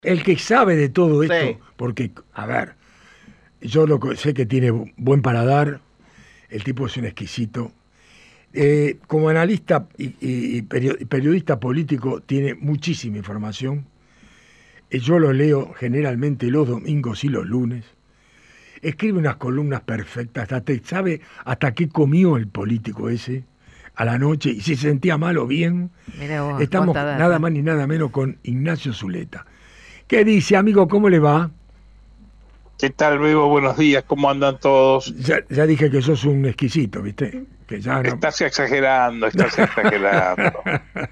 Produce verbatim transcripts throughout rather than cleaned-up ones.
El que sabe de todo esto, Sí. porque, a ver, yo lo co- sé que tiene bu- buen paladar, el tipo es un exquisito. Eh, como analista y, y- y perio- y periodista político tiene muchísima información. Eh, Yo lo leo generalmente los domingos y los lunes. Escribe unas columnas perfectas, hasta te sabe hasta qué comió el político ese a la noche y si se sentía mal o bien. Mira vos, Estamos cuánta nada data. más ni nada menos con Ignacio Zuleta. ¿Qué dice, amigo? ¿Cómo le va? ¿Qué tal, Bebo? Buenos días, ¿cómo andan todos? Ya, ya dije que sos un exquisito, ¿viste? Que ya no... Estás exagerando, estás exagerando.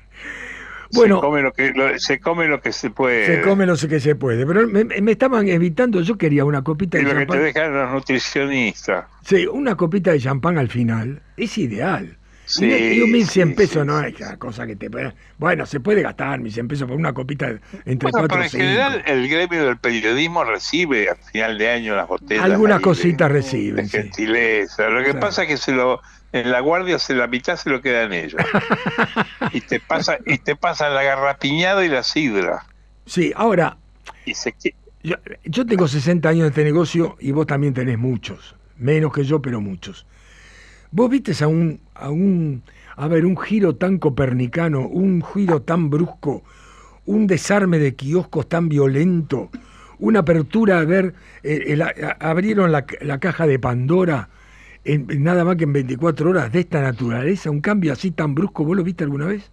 Se Bueno, come lo que, lo- se come lo que se se puede. come lo sé que se puede, pero me, me estaban evitando, yo quería una copita Y de lo que te champán. dejan los nutricionistas. Sí, una copita de champán al final, es ideal. Y, no- y un Sí, mil cien sí, pesos sí, no sí. es una cosa que te... Bueno, se puede gastar mil cien pesos por una copita de- entre Bueno, cuatro pero o en general cinco. el gremio del periodismo recibe al final de año las botellas Algunas ahí de, cositas de reciben, sí. gentileza. Lo que Sí. pasa es que se lo, en la guardia se la mitad se lo quedan ellos. Y te pasa, y te pasan la garrapiñada y la sidra. Sí, ahora, Y se, que- yo, yo tengo sesenta años de este negocio y vos también tenés muchos. Menos que yo, pero muchos. Vos viste a un, a un, a ver, un giro tan copernicano, un giro tan brusco, un desarme de kioscos tan violento, una apertura, a ver, eh, el- a- abrieron la, la caja de Pandora en, en nada más que en veinticuatro horas de esta naturaleza, un cambio así tan brusco, ¿vos lo viste alguna vez?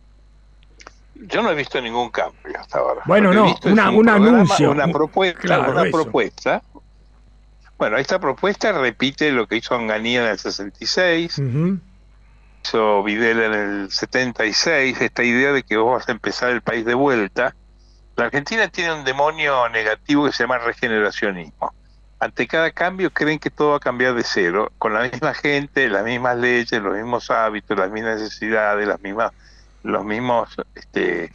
Yo no he visto ningún cambio hasta ahora. Lo Bueno, que he no, visto es una, un un programa, anuncio, una un- propuesta, claro, una eso. propuesta. Bueno, esta propuesta repite lo que hizo Anganía en el sesenta y seis, Ujú. hizo Videla en el setenta y seis, esta idea de que vos vas a empezar el país de vuelta. La Argentina tiene un demonio negativo que se llama regeneracionismo. Ante cada cambio creen que todo va a cambiar de cero, con la misma gente, las mismas leyes, los mismos hábitos, las mismas necesidades, las mismas, los mismos este,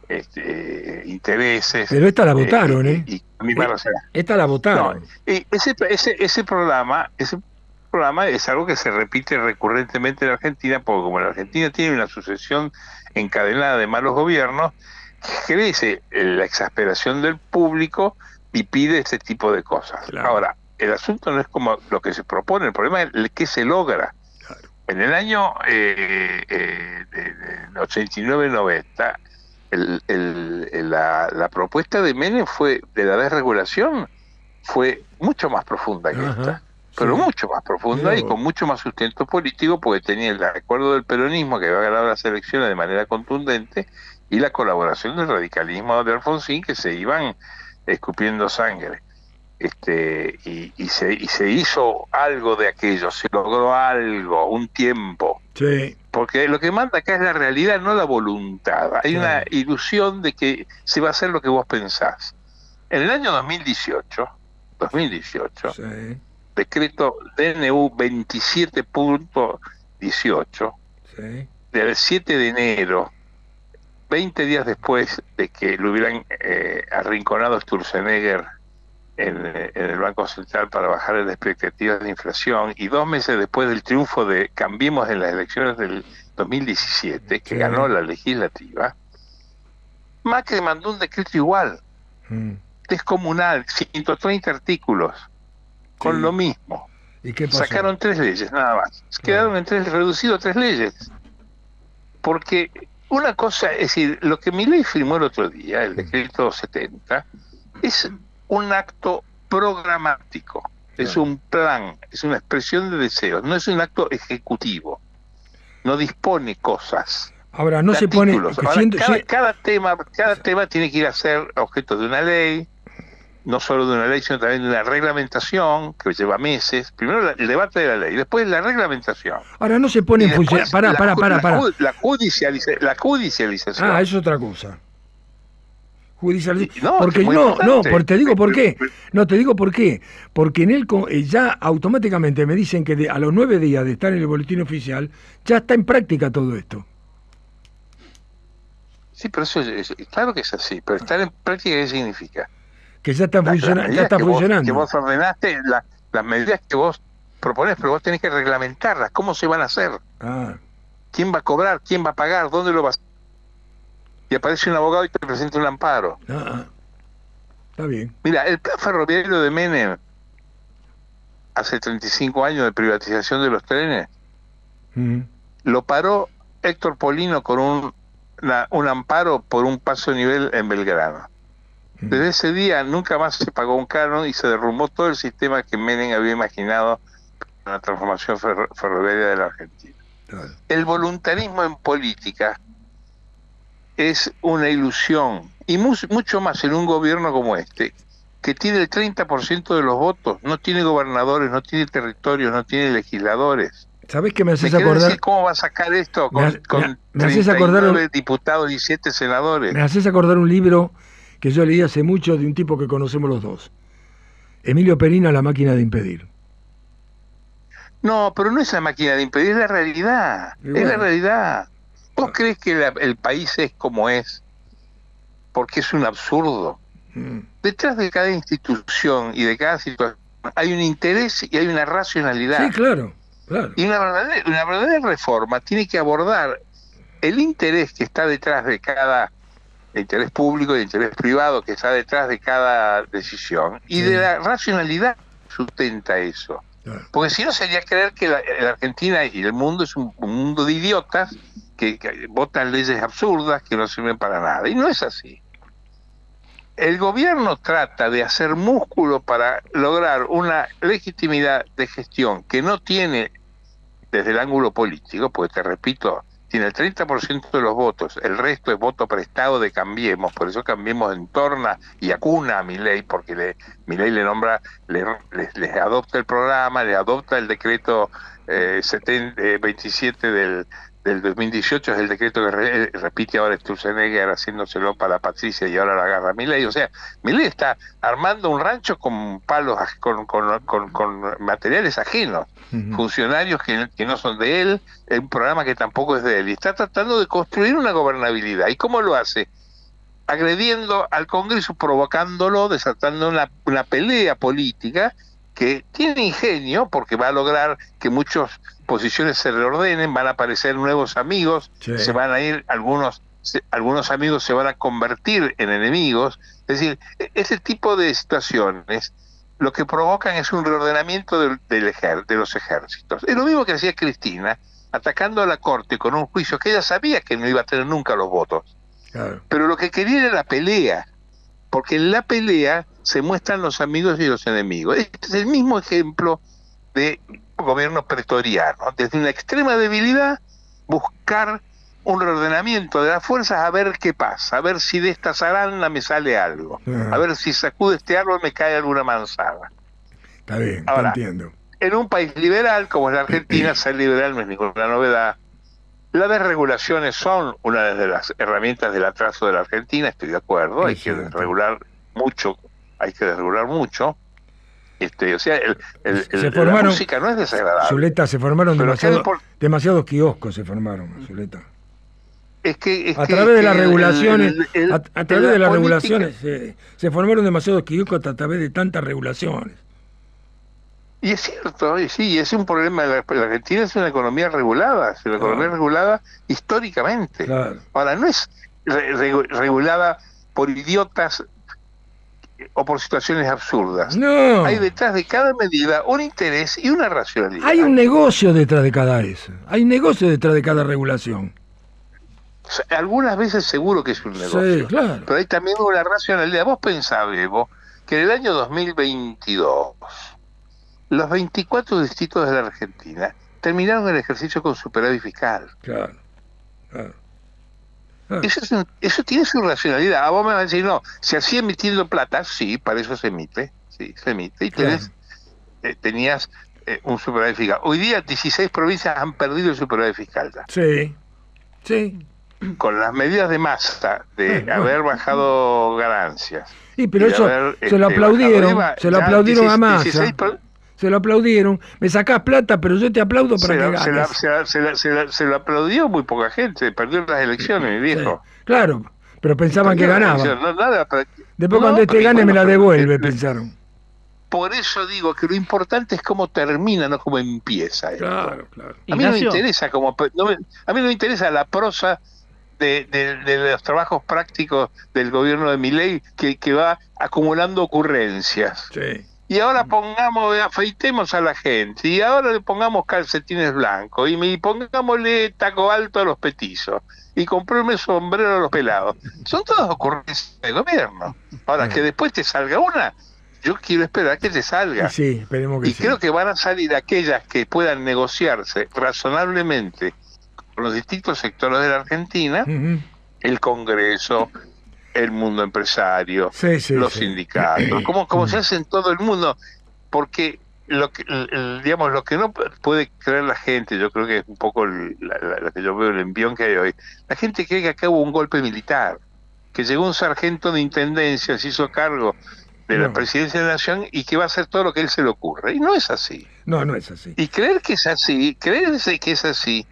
este, intereses Pero esta la eh, votaron, y, ¿eh? y, y la misma Eh, razón. Esta la No, votaron. y ese, ese, ese programa, ese programa es algo que se repite recurrentemente en Argentina, porque como la Argentina tiene una sucesión encadenada de malos gobiernos, crece la exasperación del público y pide ese tipo de cosas. Claro. Ahora, el asunto no es como lo que se propone, el problema es el que se logra. Claro. En el año eh, eh, de, de ochenta y nueve noventa, el, el, el, la, la propuesta de Menem fue de la desregulación fue mucho más profunda que Ajá, esta, pero sí. mucho más profunda Mirá y vos. con mucho más sustento político, porque tenía el acuerdo del peronismo que había ganado las elecciones de manera contundente y la colaboración del radicalismo de Alfonsín, que se iban escupiendo sangre. Este, y, y, se, y se hizo algo de aquello, se logró algo, un tiempo. Sí, Porque lo que manda acá es la realidad, no la voluntad. Hay claro. una ilusión de que se va a hacer lo que vos pensás. En el año dos mil dieciocho, dos mil dieciocho, Sí, decreto D N U veintisiete punto dieciocho, sí. del siete de enero, veinte días después de que lo hubieran eh, arrinconado Sturzenegger en, en el Banco Central para bajar las expectativas de inflación, y dos meses después del triunfo de Cambiemos en las elecciones del dos mil diecisiete, que Sí. ganó la legislativa, Macri mandó un decreto igual, Mm. descomunal, ciento treinta artículos, con Sí. lo mismo. ¿Y qué pasó? Sacaron tres leyes, nada más. Quedaron en tres, reducido a tres leyes. Porque una cosa, es decir, lo que Milei firmó el otro día, el decreto setenta, es un acto programático, es Claro. un plan, es una expresión de deseos, no es un acto ejecutivo, no dispone cosas. Ahora, no de se pone... artículos. que Ahora, siento- cada, sí, cada tema, cada tema tiene que ir a ser objeto de una ley, no solo de una ley, sino también de una reglamentación que lleva meses. Primero la- el debate de la ley, después la reglamentación. ahora no se pone Y en función... después Pará, la pará, ju- pará, la pará. ju- La, judicializa- la judicialización. Ah, eso es otra cosa. Judicialización. Y- no, porque es muy no, no, importante. porque te digo por qué. No, te digo por qué. Porque en él co- eh, ya automáticamente me dicen que de- a los nueve días de estar en el boletín oficial, ya está en práctica todo esto. Sí, pero eso es, es- claro que es así, pero estar en práctica, ¿qué significa? Que ya está, Las- las funciona- ya medidas está que vos- funcionando. que vos ordenaste, la- las medidas que vos proponés, pero vos tenés que reglamentarlas. ¿Cómo se van a hacer? Ah, ¿Quién va a cobrar? ¿Quién va a pagar? ¿Dónde lo va a hacer? Y aparece un abogado y te presenta un amparo. ah, Está bien. Mira, el plan ferroviario de Menem, hace treinta y cinco años de privatización de los trenes, Mm. lo paró Héctor Polino con un, una- un amparo por un paso de nivel en Belgrano. Mm. Desde ese día nunca más se pagó un canon y se derrumbó todo el sistema que Menem había imaginado para la transformación ferro- ferroviaria de la Argentina. Claro. El voluntarismo en política es una ilusión, y mu- mucho más en un gobierno como este, que tiene el treinta por ciento de los votos, no tiene gobernadores, no tiene territorios, no tiene legisladores. ¿Sabés qué me ¿Me haces querés acordar? decir cómo va a sacar esto Me ha- con, me ha- con me haces acordar treinta y nueve un- diputados y siete senadores? Me haces acordar un libro que yo leí hace mucho de un tipo que conocemos los dos. Emilio Perina, La máquina de impedir. No, pero no es la máquina de impedir, es la realidad. Y Es bueno. la realidad. ¿Vos crees que la- el país es como es? Porque es un absurdo. Mm. Detrás de cada institución y de cada situación hay un interés y hay una racionalidad. Sí, claro, claro. Y una verdadera, una verdadera reforma tiene que abordar el interés que está detrás de cada el interés público y el interés privado que está detrás de cada decisión y Sí. de la racionalidad que sustenta eso. Claro. Porque si no sería creer que la, la Argentina y el mundo es un, un mundo de idiotas que, que votan leyes absurdas que no sirven para nada. Y no es así. El gobierno trata de hacer músculo para lograr una legitimidad de gestión que no tiene desde el ángulo político, porque te repito, tiene el treinta por ciento de los votos, el resto es voto prestado de Cambiemos, por eso Cambiemos entorna y acuna a Milei, porque le, Milei le nombra, le, le, le adopta el programa, le adopta el decreto eh, setenta, eh, veintisiete del, del dos mil dieciocho, es el decreto que re, repite ahora Sturzenegger haciéndoselo para Patricia y ahora la agarra Milei. O sea, Milei está armando un rancho con palos, con, con, con, con materiales ajenos, Ujú. funcionarios que, que no son de él, un programa que tampoco es de él, y está tratando de construir una gobernabilidad. ¿Y cómo lo hace? Agrediendo al Congreso, provocándolo, desatando una, una pelea política que tiene ingenio, porque va a lograr que muchas posiciones se reordenen, van a aparecer nuevos amigos, Sí. se van a ir, algunos, se, algunos amigos se van a convertir en enemigos. Es decir, ese tipo de situaciones lo que provocan es un reordenamiento del, del ejer, de los ejércitos. Es lo mismo que hacía Cristina, atacando a la Corte con un juicio que ella sabía que no iba a tener nunca los votos. Claro. Pero lo que quería era la pelea, porque en la pelea se muestran los amigos y los enemigos. Este es el mismo ejemplo de gobierno pretoriano. Desde una extrema debilidad, buscar un reordenamiento de las fuerzas a ver qué pasa, a ver si de esta zaranda me sale algo, Ajá. a ver si sacude este árbol me cae alguna manzana. Está bien, Ahora, te entiendo. En un país liberal como es la Argentina, ser liberal no es ninguna novedad. Las desregulaciones son una de las herramientas del atraso de la Argentina, estoy de acuerdo, hay que Exacto. desregular mucho, hay que desregular mucho. Este, o sea, el, el, Se el- la formaron- música no es desagradable. Zuleta, se formaron Pero demasiado, acá no impor- demasiados kioscos, se formaron, Zuleta. Es que, es A que- través de que las el- regulaciones, el- el- a, a través la de las política- regulaciones, se, se formaron demasiados kioscos a través de tantas regulaciones. Y es cierto, y sí, es un problema. La, la Argentina es una economía regulada, es una Claro. economía regulada históricamente. Claro. Ahora, no es re- re- regulada por idiotas o por situaciones absurdas. No, Hay detrás de cada medida un interés y una racionalidad. hay un negocio detrás de cada eso. Hay un negocio detrás de cada regulación. O sea, algunas veces seguro que es un negocio. Sí, claro. Pero hay también una racionalidad. Vos pensás, Evo, que en el año dos mil veintidós los veinticuatro distritos de la Argentina terminaron el ejercicio con superávit fiscal. Claro, claro. claro. Eso, es un- eso tiene su racionalidad. A vos me vas a decir, no, se hacía emitiendo plata, sí, para eso se emite, sí, se emite. Y tenés, eh, tenías eh, un superávit fiscal. Hoy día dieciséis provincias han perdido el superávit fiscal ya. Sí, sí. Con las medidas de masa, de Bueno, haber bueno. bajado ganancias. Y pero y de eso haber, se lo este, aplaudieron, bajado IVA, se lo ya aplaudieron a dieciséis- Massa. dieciséis pro- Se lo aplaudieron. Me sacás plata, pero yo te aplaudo para Se, que la- se, la- ganes. se, la- se, la- se la- se lo aplaudió muy poca gente, perdió las elecciones, mi viejo. Sí, claro, pero pensaban que Perdió las ganaba. elecciones, no, nada, pero- Después no, cuando este pero gane bueno, me la pero- devuelve, eh, pensaron. Por eso digo que lo importante es cómo termina, no cómo empieza esto. Claro, claro. A mí no me Ignacio. interesa como no me- a mí no me interesa la prosa de, de, de los trabajos prácticos del gobierno de Milei que, que va acumulando ocurrencias. Sí. Y ahora pongamos, afeitemos a la gente, y ahora le pongamos calcetines blancos, y, y pongámosle taco alto a los petizos, y compréme sombrero a los pelados. Son todas ocurrencias del gobierno. Ahora, que después te salga una, yo quiero esperar que te salga. Sí, esperemos que y sí. creo que van a salir aquellas que puedan negociarse razonablemente con los distintos sectores de la Argentina, uh-huh. el Congreso, el mundo empresario, sí, sí, los sí. sindicatos, como, como se hace en todo el mundo, porque lo que, el, digamos, lo que no puede creer la gente, yo creo que es un poco el, la, la, la que yo veo el envión que hay hoy, la gente cree que acá hubo un golpe militar, que llegó un sargento de intendencia, se hizo cargo de no. la presidencia de la nación y que va a hacer todo lo que a él se le ocurre, y no es así. No, no es así. Y creer que es así, creerse que es así,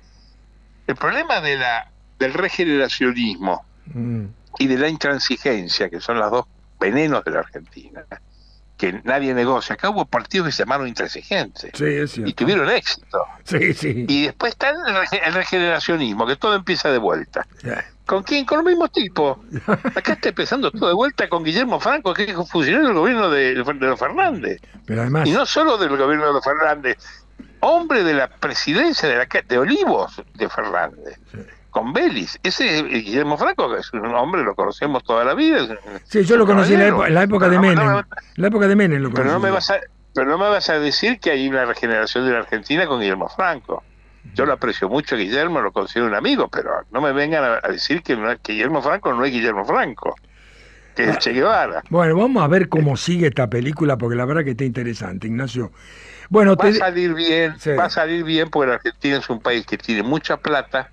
el problema de la del regeneracionismo, mm. y de la intransigencia, que son los dos venenos de la Argentina, que nadie negocia. Acá hubo partidos que se llamaron intransigentes, sí, es cierto. Y tuvieron éxito. Sí, sí. Y después está el, rege el regeneracionismo, que todo empieza de vuelta. Yeah. ¿Con quién? Con los mismos tipos. Acá está empezando todo de vuelta con Guillermo Franco, que es funcionario del gobierno de, de los Fernández. Pero además... Y no solo del gobierno de los Fernández, hombre de la presidencia de, la, de Olivos de Fernández. Sí. Con Vélez. Ese es Guillermo Franco, que es un hombre, lo conocemos toda la vida. Sí, yo lo conocí en la, época, en la época de Menem. No, no, la época de Menem lo conocí. Pero no, me vas a, pero no me vas a decir que hay una regeneración de la Argentina con Guillermo Franco. Yo lo aprecio mucho a Guillermo, lo considero un amigo, pero no me vengan a, a decir que, no, que Guillermo Franco no es Guillermo Franco, que es ah, Che Guevara. Bueno, vamos a ver cómo sigue esta película, porque la verdad que está interesante, Ignacio. Bueno, va te... a salir bien, sí. va a salir bien, porque la Argentina es un país que tiene mucha plata,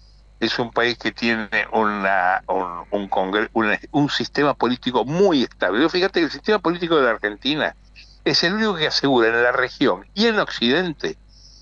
es un país que tiene una, un, un, congre una, un sistema político muy estable. Fíjate que el sistema político de la Argentina es el único que asegura en la región y en Occidente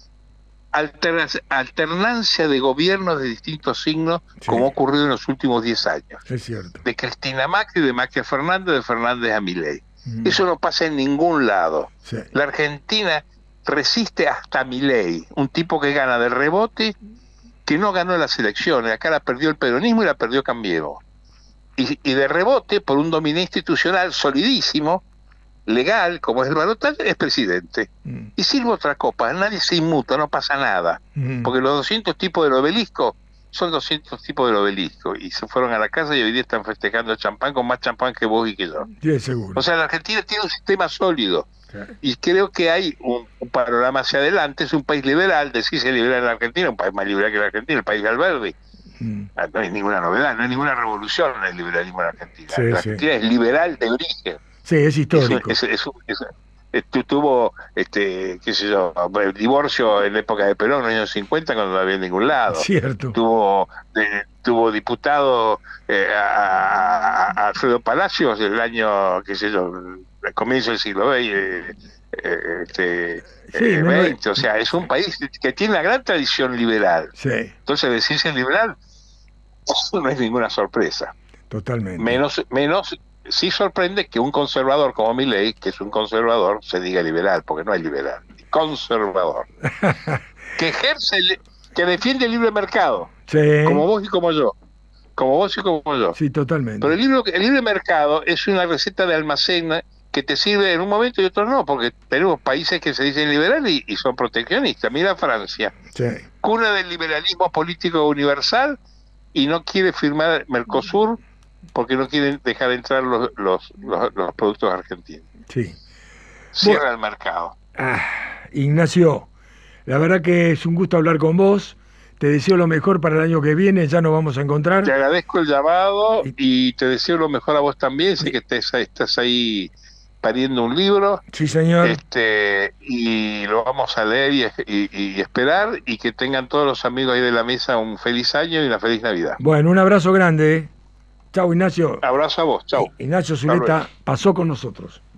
alterna alternancia de gobiernos de distintos signos, sí. como ha ocurrido en los últimos diez años. Es cierto. De Cristina Macri, de Macri a Fernández, de Fernández a Milei. Mm. Eso no pasa en ningún lado. Sí. La Argentina resiste hasta Milei, un tipo que gana de rebote, que no ganó las elecciones. Acá la perdió el peronismo y la perdió Cambiemos. Y, y de rebote, por un dominio institucional solidísimo, legal, como es el Barotal, es presidente. Mm. Y sirve otra copa, nadie se inmuta, no pasa nada. Mm. Porque los doscientos tipos del obelisco son doscientos tipos del obelisco. Y se fueron a la casa y hoy día están festejando champán con más champán que vos y que yo. Sí, seguro. O sea, la Argentina tiene un sistema sólido. Okay. Y creo que hay un, un panorama hacia adelante. Es un país liberal, decirse liberal en la Argentina, un país más liberal que la Argentina, el país de Alberdi. Mm. No hay ninguna novedad, no hay ninguna revolución en el liberalismo en la Argentina. Sí, la Argentina sí. es liberal de origen. Sí, es histórico. Es, es, es, es, es, tuvo, este, qué sé yo, el divorcio en la época de Perón, en los años cincuenta, cuando no había en ningún lado. Cierto. Tuvo, de, tuvo diputado eh, a, a Alfredo Palacios el año, qué sé yo, al comienzo del siglo veinte. Eh, eh, este, sí, eh, veinte, no, o sea, es un país que tiene una gran tradición liberal. Sí. Entonces, decirse liberal no es ninguna sorpresa. Totalmente. Menos, menos sí sorprende que un conservador como Milei, que es un conservador, se diga liberal, porque no hay liberal, conservador, que ejerce, que defiende el libre mercado, sí. como vos y como yo, como vos y como yo. Sí, totalmente. Pero el libre, el libre mercado es una receta de almacén que te sirve en un momento y otro no, porque tenemos países que se dicen liberales y, y son proteccionistas. Mira Francia, sí. cuna del liberalismo político universal, y no quiere firmar Mercosur porque no quieren dejar entrar los, los, los, los productos argentinos. Sí. Cierra bueno, el mercado. Ah, Ignacio, la verdad que es un gusto hablar con vos. Te deseo lo mejor para el año que viene, ya nos vamos a encontrar. Te agradezco el llamado y, y te deseo lo mejor a vos también. Sé que estés, estás ahí pariendo un libro. Sí, señor. Este, y lo vamos a leer y, y, y esperar, y que tengan todos los amigos ahí de la mesa un feliz año y una feliz Navidad. Bueno, un abrazo grande. Chau, Ignacio. Abrazo a vos, chau. Ignacio Zuleta pasó con nosotros.